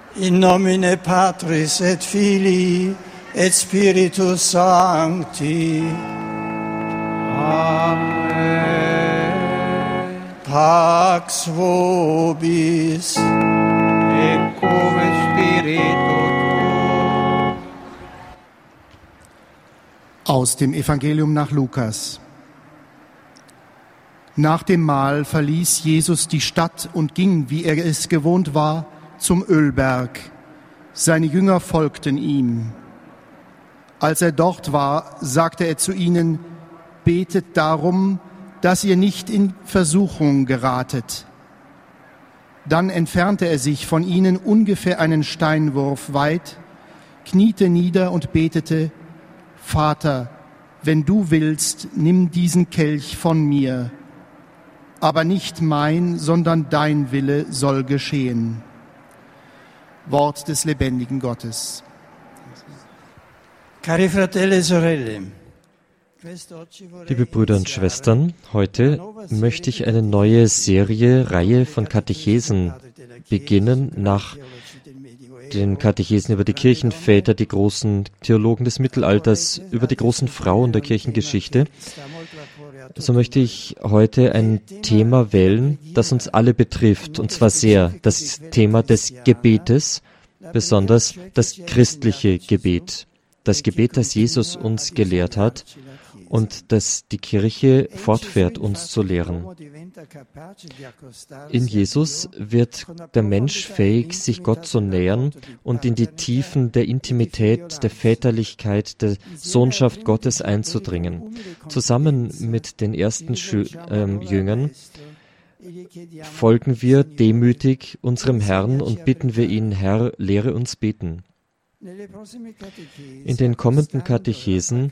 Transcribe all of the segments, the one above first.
In nomine Patris et Filii et Spiritus Sancti. Amen. Pax vobis. Et cum spiritu tuo. Aus dem Evangelium nach Lukas. Nach dem Mahl verließ Jesus die Stadt und ging, wie er es gewohnt war, zum Ölberg. Seine Jünger folgten ihm. Als er dort war, sagte er zu ihnen: Betet darum, dass ihr nicht in Versuchung geratet. Dann entfernte er sich von ihnen ungefähr einen Steinwurf weit, kniete nieder und betete: Vater, wenn du willst, nimm diesen Kelch von mir. Aber nicht mein, sondern dein Wille soll geschehen. Wort des lebendigen Gottes. Cari fratelli e sorelle. Liebe Brüder und Schwestern, heute möchte ich eine neue Reihe von Katechesen beginnen, nach den Katechesen über die Kirchenväter, die großen Theologen des Mittelalters, über die großen Frauen der Kirchengeschichte. So möchte ich heute ein Thema wählen, das uns alle betrifft, und zwar sehr, das Thema des Gebetes, besonders das christliche Gebet. Das Gebet, das Jesus uns gelehrt hat und das die Kirche fortfährt, uns zu lehren. In Jesus wird der Mensch fähig, sich Gott zu nähern und in die Tiefen der Intimität, der Väterlichkeit, der Sohnschaft Gottes einzudringen. Zusammen mit den ersten Jüngern folgen wir demütig unserem Herrn und bitten wir ihn: Herr, lehre uns beten. In den kommenden Katechesen,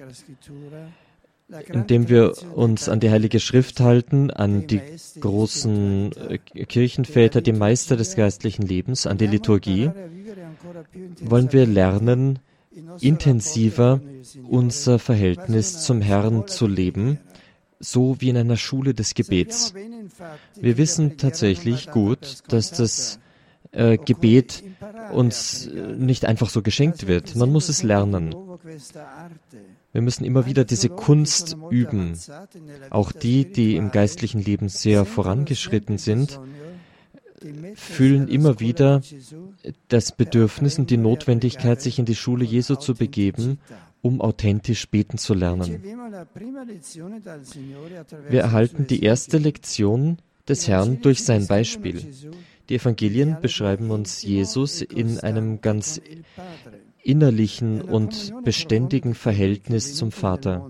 indem wir uns an die Heilige Schrift halten, an die großen Kirchenväter, die Meister des geistlichen Lebens, an die Liturgie, wollen wir lernen, intensiver unser Verhältnis zum Herrn zu leben, so wie in einer Schule des Gebets. Wir wissen tatsächlich gut, dass das Gebet uns nicht einfach so geschenkt wird. Man muss es lernen. Wir müssen immer wieder diese Kunst üben. Auch die im geistlichen Leben sehr vorangeschritten sind, fühlen immer wieder das Bedürfnis und die Notwendigkeit, sich in die Schule Jesu zu begeben, um authentisch beten zu lernen. Wir erhalten die erste Lektion des Herrn durch sein Beispiel. Die Evangelien beschreiben uns Jesus in einem ganz innerlichen und beständigen Verhältnis zum Vater.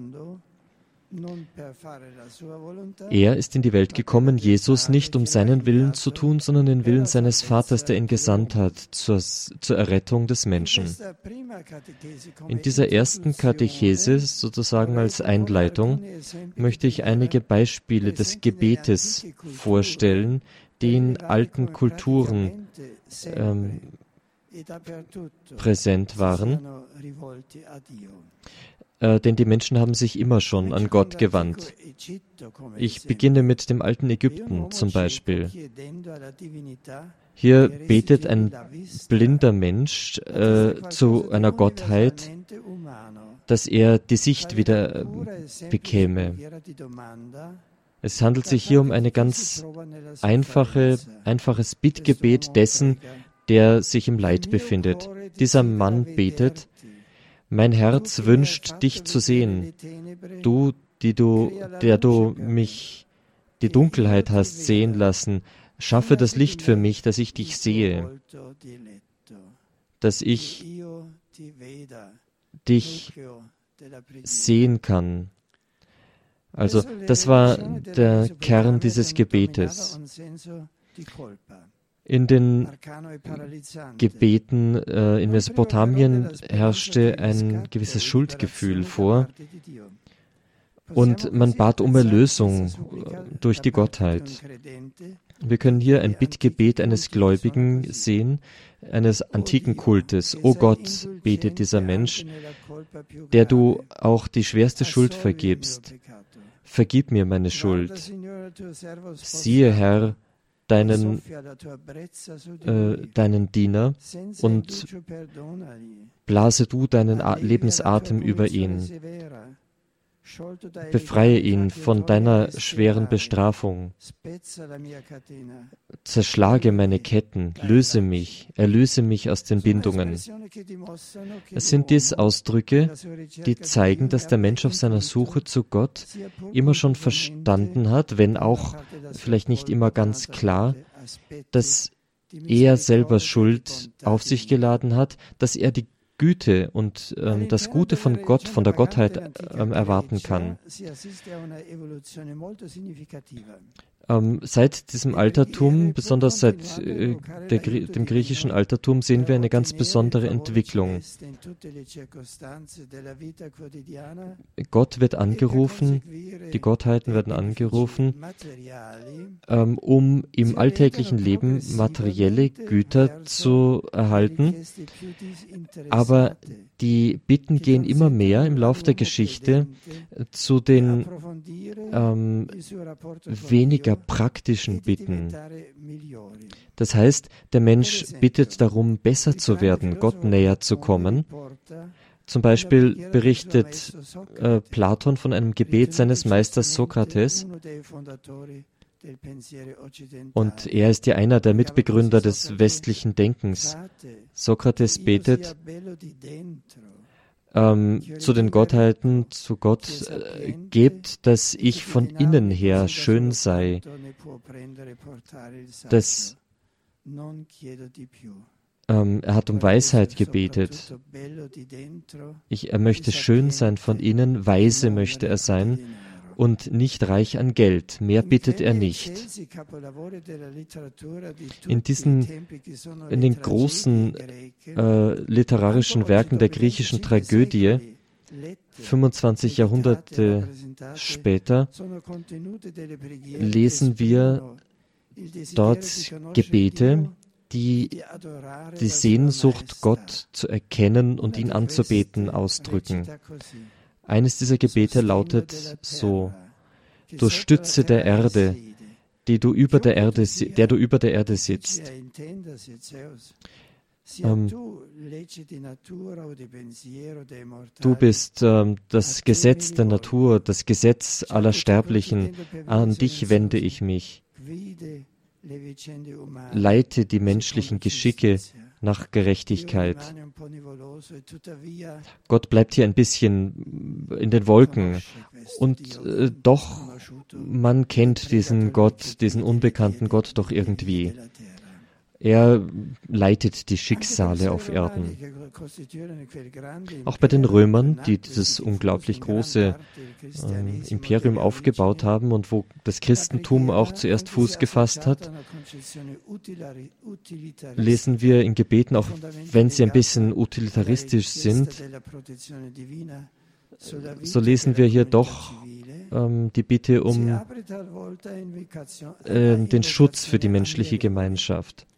Er ist in die Welt gekommen, Jesus, nicht um seinen Willen zu tun, sondern den Willen seines Vaters, der ihn gesandt hat, zur Errettung des Menschen. In dieser ersten Katechese, sozusagen als Einleitung, möchte ich einige Beispiele des Gebetes vorstellen, die in alten Kulturen präsent waren. Denn die Menschen haben sich immer schon an Gott gewandt. Ich beginne mit dem alten Ägypten zum Beispiel. Hier betet ein blinder Mensch zu einer Gottheit, dass er die Sicht wieder bekäme. Es handelt sich hier um eine ganz einfaches Bittgebet dessen, der sich im Leid befindet. Dieser Mann betet: Mein Herz wünscht, dich zu sehen. Du, der du mich die Dunkelheit hast sehen lassen, schaffe das Licht für mich, dass ich dich sehe, dass ich dich sehen kann. Also, das war der Kern dieses Gebetes. In den Gebeten in Mesopotamien herrschte ein gewisses Schuldgefühl vor und man bat um Erlösung durch die Gottheit. Wir können hier ein Bittgebet eines Gläubigen sehen, eines antiken Kultes. O Gott, betet dieser Mensch, der du auch die schwerste Schuld vergibst. Vergib mir meine Schuld. Siehe, Herr, deinen Diener und blase du deinen Lebensatem über ihn. Befreie ihn von deiner schweren Bestrafung. Zerschlage meine Ketten, erlöse mich aus den Bindungen. Es sind dies Ausdrücke, die zeigen, dass der Mensch auf seiner Suche zu Gott immer schon verstanden hat, wenn auch vielleicht nicht immer ganz klar, dass er selber Schuld auf sich geladen hat, dass er die Güte und das Gute von Gott, von der Gottheit erwarten kann. Seit diesem Altertum, besonders seit dem griechischen Altertum, sehen wir eine ganz besondere Entwicklung. Gott wird angerufen, die Gottheiten werden angerufen, um im alltäglichen Leben materielle Güter zu erhalten, aber die Bitten gehen immer mehr im Lauf der Geschichte zu den weniger praktischen Bitten. Das heißt, der Mensch bittet darum, besser zu werden, Gott näher zu kommen. Zum Beispiel berichtet Platon von einem Gebet seines Meisters Sokrates. Und er ist ja einer der Mitbegründer des westlichen Denkens. Sokrates betet zu den Gottheiten, zu Gott, gebt, dass ich von innen her schön sei, dass er hat um Weisheit gebetet. Er möchte schön sein von innen, weise möchte er sein und nicht reich an Geld. Mehr bittet er nicht. In den großen literarischen Werken der griechischen Tragödie, 25 Jahrhunderte später, lesen wir dort Gebete, die die Sehnsucht, Gott zu erkennen und ihn anzubeten, ausdrücken. Eines dieser Gebete lautet so: Du Stütze der Erde, der du über der Erde sitzt. Du bist das Gesetz der Natur, das Gesetz aller Sterblichen. An dich wende ich mich. Leite die menschlichen Geschicke nach Gerechtigkeit. Gott bleibt hier ein bisschen in den Wolken und doch, man kennt diesen Gott, diesen unbekannten Gott doch irgendwie. Er leitet die Schicksale auf Erden. Auch bei den Römern, die dieses unglaublich große Imperium aufgebaut haben und wo das Christentum auch zuerst Fuß gefasst hat, lesen wir in Gebeten, auch wenn sie ein bisschen utilitaristisch sind, so lesen wir hier doch die Bitte um den Schutz für die menschliche Gemeinschaft.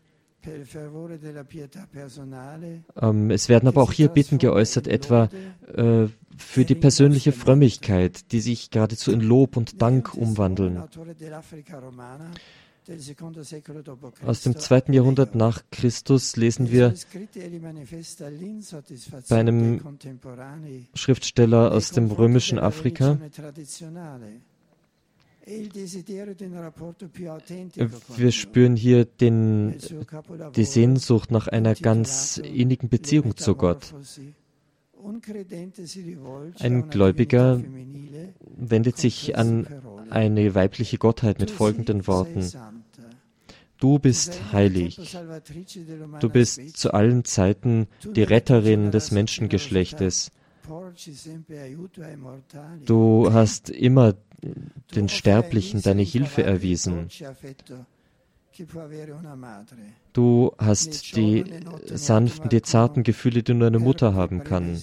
Es werden aber auch hier Bitten geäußert, etwa für die persönliche Frömmigkeit, die sich geradezu in Lob und Dank umwandeln. Aus dem 2. Jahrhundert nach Christus lesen wir bei einem Schriftsteller aus dem römischen Afrika: Wir spüren hier die Sehnsucht nach einer ganz innigen Beziehung zu Gott. Ein Gläubiger wendet sich an eine weibliche Gottheit mit folgenden Worten: Du bist heilig. Du bist zu allen Zeiten die Retterin des Menschengeschlechtes. Du hast immer den Sterblichen deine Hilfe erwiesen. Du hast die sanften, die zarten Gefühle, die nur eine Mutter haben kann.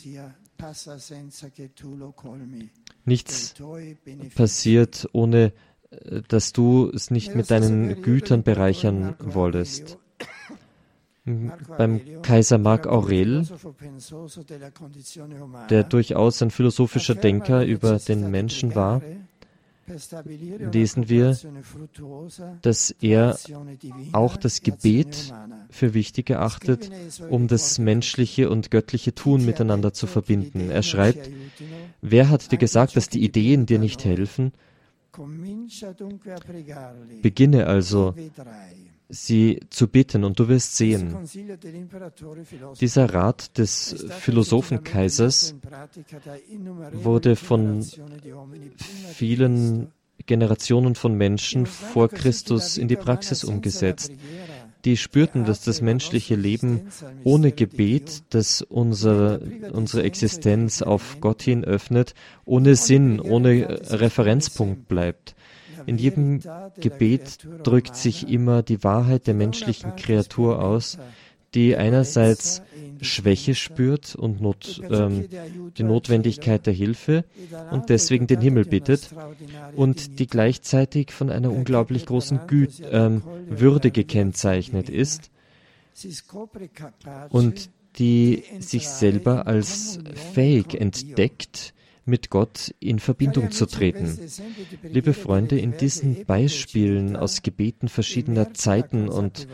Nichts passiert, ohne dass du es nicht mit deinen Gütern bereichern wolltest. Beim Kaiser Marc Aurel, der durchaus ein philosophischer Denker über den Menschen war, lesen wir, dass er auch das Gebet für wichtig erachtet, um das menschliche und göttliche Tun miteinander zu verbinden. Er schreibt, wer hat dir gesagt, dass die Ideen dir nicht helfen? Beginne also, sie zu bitten, und du wirst sehen. Dieser Rat des Philosophenkaisers wurde von vielen Generationen von Menschen vor Christus in die Praxis umgesetzt. Die spürten, dass das menschliche Leben ohne Gebet, das unsere Existenz auf Gott hin öffnet, ohne Sinn, ohne Referenzpunkt bleibt. In jedem Gebet drückt sich immer die Wahrheit der menschlichen Kreatur aus, die einerseits Schwäche spürt und die Notwendigkeit der Hilfe und deswegen den Himmel bittet, und die gleichzeitig von einer unglaublich großen Würde gekennzeichnet ist und die sich selber als fähig entdeckt, mit Gott in Verbindung zu treten. Liebe Freunde, in diesen Beispielen aus Gebeten verschiedener Zeiten und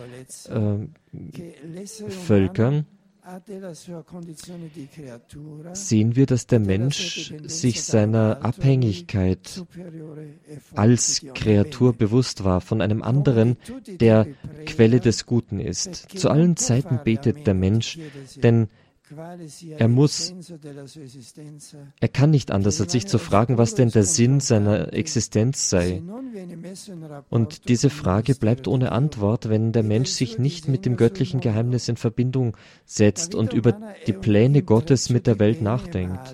Völkern sehen wir, dass der Mensch sich seiner Abhängigkeit als Kreatur bewusst war von einem anderen, der Quelle des Guten ist. Zu allen Zeiten betet der Mensch, denn er kann nicht anders, als sich zu fragen, was denn der Sinn seiner Existenz sei. Und diese Frage bleibt ohne Antwort, wenn der Mensch sich nicht mit dem göttlichen Geheimnis in Verbindung setzt und über die Pläne Gottes mit der Welt nachdenkt.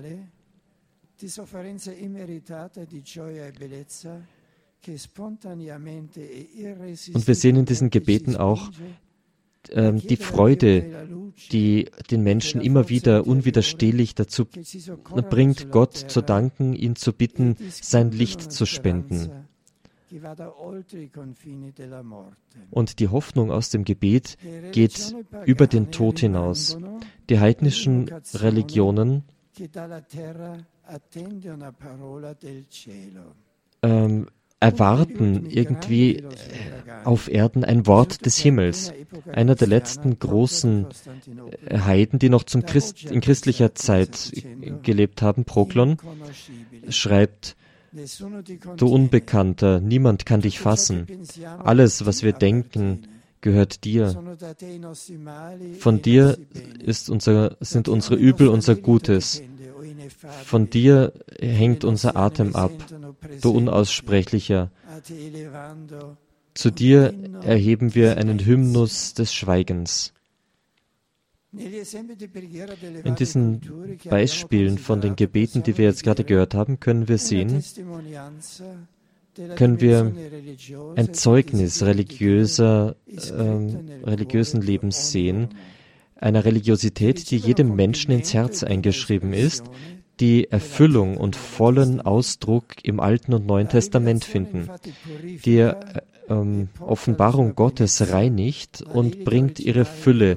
Und wir sehen in diesen Gebeten auch die Freude, die den Menschen immer wieder unwiderstehlich dazu bringt, Gott zu danken, ihn zu bitten, sein Licht zu spenden. Und die Hoffnung aus dem Gebet geht über den Tod hinaus. Die heidnischen Religionen erwarten irgendwie auf Erden ein Wort des Himmels. Einer der letzten großen Heiden, die noch in christlicher Zeit gelebt haben, Proklon, schreibt: Du Unbekannter, niemand kann dich fassen. Alles, was wir denken, gehört dir. Von dir sind unsere Übel unser Gutes. Von dir hängt unser Atem ab, du Unaussprechlicher. Zu dir erheben wir einen Hymnus des Schweigens. In diesen Beispielen von den Gebeten, die wir jetzt gerade gehört haben, können wir ein Zeugnis religiösen Lebens sehen, einer Religiosität, die jedem Menschen ins Herz eingeschrieben ist, die Erfüllung und vollen Ausdruck im Alten und Neuen Testament finden. Die Offenbarung Gottes reinigt und bringt ihre Fülle,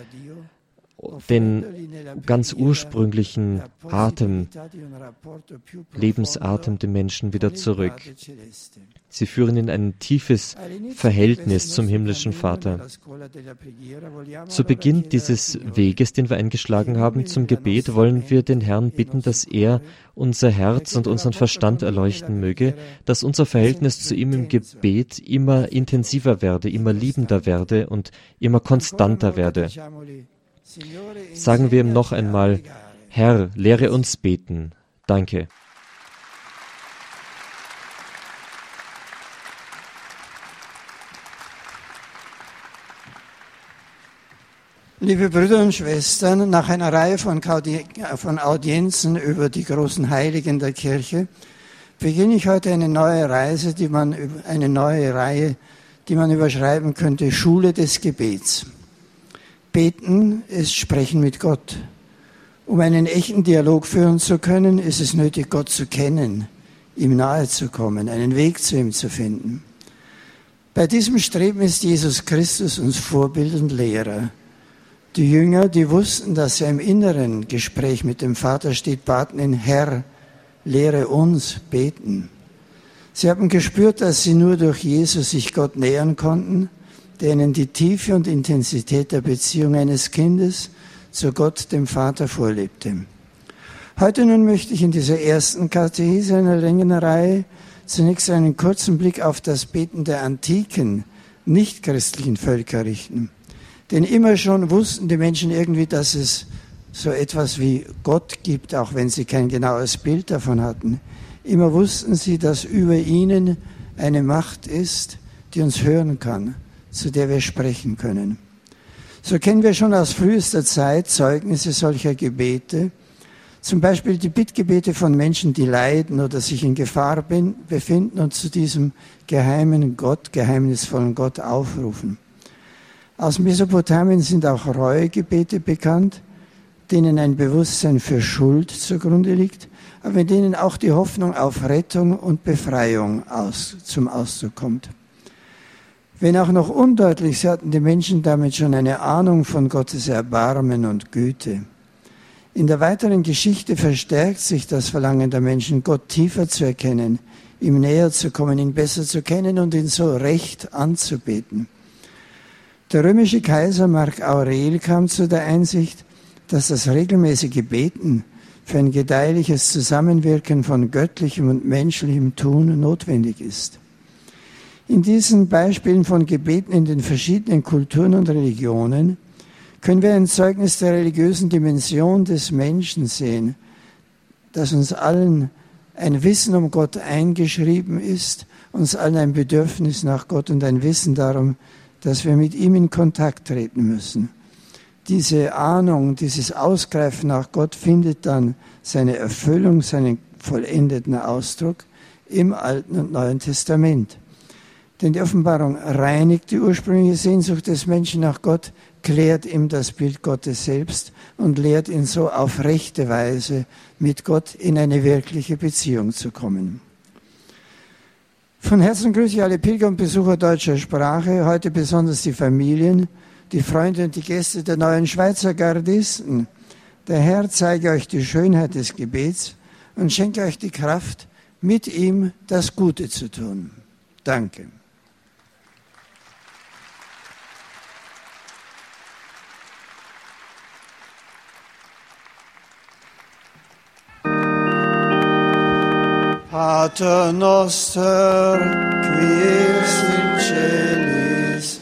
den ganz ursprünglichen Lebensatem dem Menschen wieder zurück. Sie führen in ein tiefes Verhältnis zum himmlischen Vater. Zu Beginn dieses Weges, den wir eingeschlagen haben zum Gebet, wollen wir den Herrn bitten, dass er unser Herz und unseren Verstand erleuchten möge, dass unser Verhältnis zu ihm im Gebet immer intensiver werde, immer liebender werde und immer konstanter werde. Sagen wir ihm noch einmal: Herr, lehre uns beten. Danke. Liebe Brüder und Schwestern, nach einer Reihe von Audienzen über die großen Heiligen der Kirche beginne ich heute eine neue Reihe, die man überschreiben könnte: Schule des Gebets. Beten ist Sprechen mit Gott. Um einen echten Dialog führen zu können, ist es nötig, Gott zu kennen, ihm nahe zu kommen, einen Weg zu ihm zu finden. Bei diesem Streben ist Jesus Christus uns Vorbild und Lehrer. Die Jünger, die wussten, dass er im inneren Gespräch mit dem Vater steht, baten ihn: Herr, lehre uns beten. Sie haben gespürt, dass sie nur durch Jesus sich Gott nähern konnten, der ihnen die Tiefe und Intensität der Beziehung eines Kindes zu Gott, dem Vater, vorlebte. Heute nun möchte ich in dieser ersten Katechese einer längeren Reihe zunächst einen kurzen Blick auf das Beten der antiken, nicht-christlichen Völker richten. Denn immer schon wussten die Menschen irgendwie, dass es so etwas wie Gott gibt, auch wenn sie kein genaues Bild davon hatten. Immer wussten sie, dass über ihnen eine Macht ist, die uns hören kann, zu der wir sprechen können. So kennen wir schon aus frühester Zeit Zeugnisse solcher Gebete, zum Beispiel die Bittgebete von Menschen, die leiden oder sich in Gefahr befinden und zu diesem geheimen Gott, geheimnisvollen Gott aufrufen. Aus Mesopotamien sind auch Reuegebete bekannt, denen ein Bewusstsein für Schuld zugrunde liegt, aber in denen auch die Hoffnung auf Rettung und Befreiung zum Ausdruck kommt. Wenn auch noch undeutlich, so hatten die Menschen damit schon eine Ahnung von Gottes Erbarmen und Güte. In der weiteren Geschichte verstärkt sich das Verlangen der Menschen, Gott tiefer zu erkennen, ihm näher zu kommen, ihn besser zu kennen und ihn so recht anzubeten. Der römische Kaiser Mark Aurel kam zu der Einsicht, dass das regelmäßige Beten für ein gedeihliches Zusammenwirken von göttlichem und menschlichem Tun notwendig ist. In diesen Beispielen von Gebeten in den verschiedenen Kulturen und Religionen können wir ein Zeugnis der religiösen Dimension des Menschen sehen, dass uns allen ein Wissen um Gott eingeschrieben ist, uns allen ein Bedürfnis nach Gott und ein Wissen darum, dass wir mit ihm in Kontakt treten müssen. Diese Ahnung, dieses Ausgreifen nach Gott findet dann seine Erfüllung, seinen vollendeten Ausdruck im Alten und Neuen Testament. Denn die Offenbarung reinigt die ursprüngliche Sehnsucht des Menschen nach Gott, klärt ihm das Bild Gottes selbst und lehrt ihn so auf rechte Weise mit Gott in eine wirkliche Beziehung zu kommen. Von Herzen grüße ich alle Pilger und Besucher deutscher Sprache, heute besonders die Familien, die Freunde und die Gäste der neuen Schweizer Gardisten. Der Herr zeige euch die Schönheit des Gebets und schenke euch die Kraft, mit ihm das Gute zu tun. Danke. Pater noster, qui es in celis,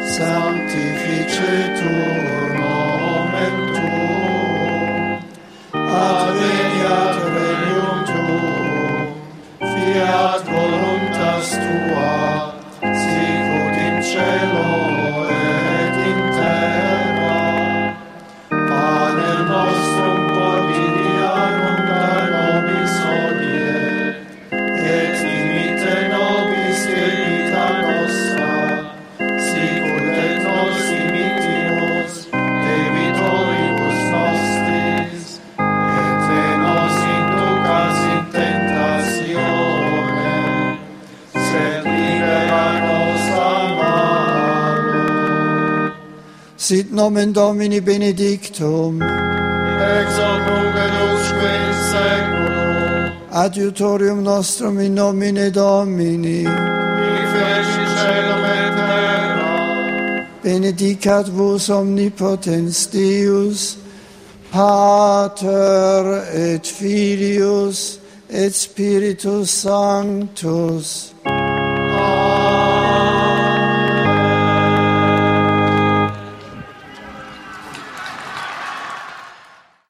sanctificetur nomen tuum, adveniat regnum tuum, fiat voluntas tua, sicut in cielo et in terra. Panem nostrum quotidianum da nobis hodie, et dimitte nobis debita nostra, sicut et nos dimittimus debitoribus nostris, et ne nos inducas in tentationem, sed libera nos a malo. Sit nomen Domini benedictum, ex hoc nunc et usque in saeculum, adiutorium nostrum in nomine Domini, qui feci caelum et terra, benedicat vos omnipotens Deus, Pater et Filius et Spiritus Sanctus.